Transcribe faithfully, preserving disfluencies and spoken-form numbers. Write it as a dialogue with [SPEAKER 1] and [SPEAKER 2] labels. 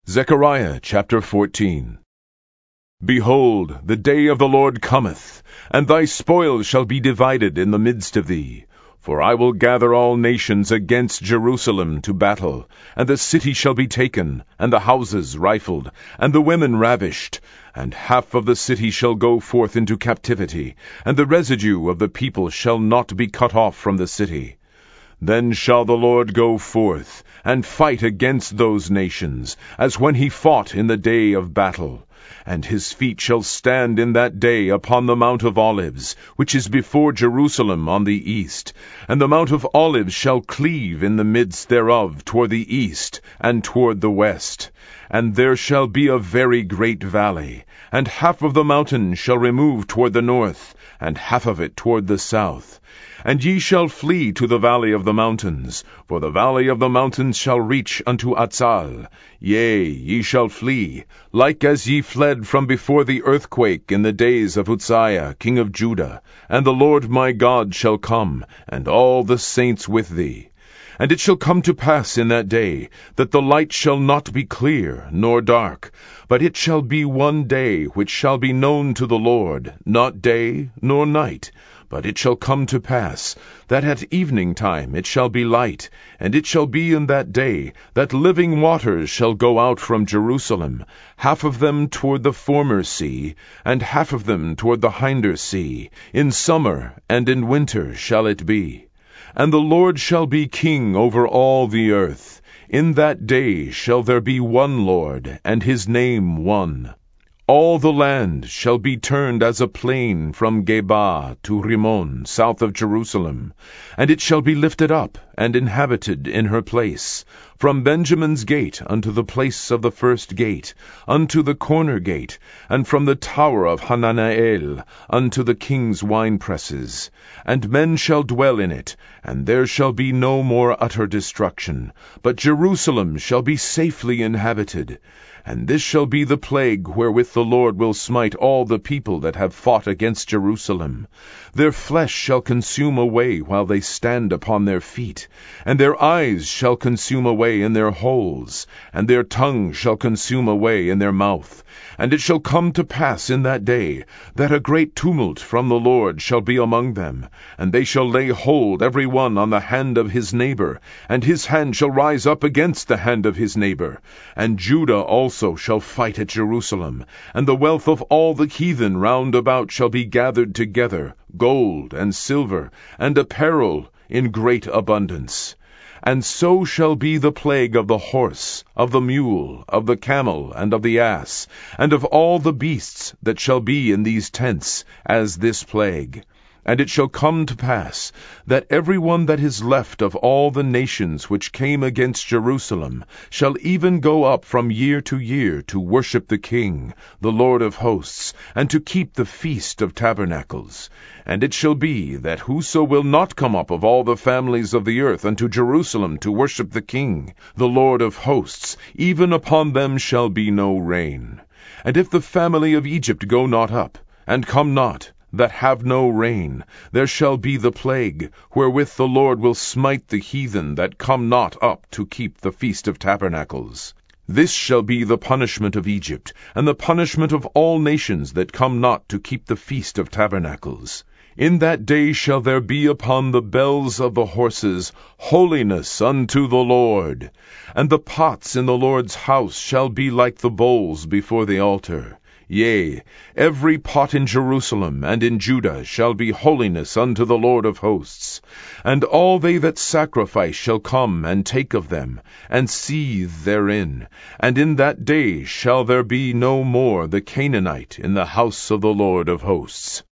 [SPEAKER 1] Zechariah chapter fourteen. Behold, the day of the Lord cometh, and thy spoil shall be divided in the midst of thee. For I will gather all nations against Jerusalem to battle, and the city shall be taken, and the houses rifled, and the women ravished, and half of the city shall go forth into captivity, and the residue of the people shall not be cut off from the city. Then shall the Lord go forth, and fight against those nations, as when he fought in the day of battle. And his feet shall stand in that day upon the Mount of Olives, which is before Jerusalem on the east. And the Mount of Olives shall cleave in the midst thereof toward the east, and toward the west. And there shall be a very great valley, and half of the mountain shall remove toward the north, and half of it toward the south. And ye shall flee to the valley of the mountains, for the valley of the mountains shall reach unto Atzal. Yea, ye shall flee, like as ye fled from before the earthquake in the days of Uzziah king of Judah. And the Lord my God shall come, and all the saints with thee. And it shall come to pass in that day, that the light shall not be clear, nor dark, but it shall be one day which shall be known to the Lord, not day nor night. But it shall come to pass, that at evening time it shall be light, and it shall be in that day, that living waters shall go out from Jerusalem, half of them toward the former sea, and half of them toward the hinder sea. In summer and in winter shall it be. And the Lord shall be king over all the earth. In that day shall there be one Lord, and his name one. All the land shall be turned as a plain from Geba to Rimmon, south of Jerusalem, and it shall be lifted up, and inhabited in her place, from Benjamin's gate unto the place of the first gate, unto the corner gate, and from the tower of Hananael unto the king's winepresses. And men shall dwell in it, and there shall be no more utter destruction, but Jerusalem shall be safely inhabited. And this shall be the plague wherewith the Lord will smite all the people that have fought against Jerusalem. Their flesh shall consume away while they stand upon their feet, and their eyes shall consume away in their holes, and their tongue shall consume away in their mouth. And it shall come to pass in that day, that a great tumult from the Lord shall be among them, and they shall lay hold every one on the hand of his neighbor, and his hand shall rise up against the hand of his neighbor. And Judah also shall fight at Jerusalem, and the wealth of all the heathen round about shall be gathered together, gold and silver, and apparel in great abundance. And so shall be the plague of the horse, of the mule, of the camel, and of the ass, and of all the beasts that shall be in these tents, as this plague. And it shall come to pass, that every one that is left of all the nations which came against Jerusalem shall even go up from year to year to worship the King, the Lord of hosts, and to keep the feast of tabernacles. And it shall be, that whoso will not come up of all the families of the earth unto Jerusalem to worship the King, the Lord of hosts, even upon them shall be no rain. And if the family of Egypt go not up, and come not, that have no rain, there shall be the plague, wherewith the Lord will smite the heathen that come not up to keep the feast of tabernacles. This shall be the punishment of Egypt, and the punishment of all nations that come not to keep the feast of tabernacles. In that day shall there be upon the bells of the horses holiness unto the Lord. And the pots in the Lord's house shall be like the bowls before the altar. Yea, every pot in Jerusalem and in Judah shall be holiness unto the Lord of hosts. And all they that sacrifice shall come and take of them, and seethe therein. And in that day shall there be no more the Canaanite in the house of the Lord of hosts.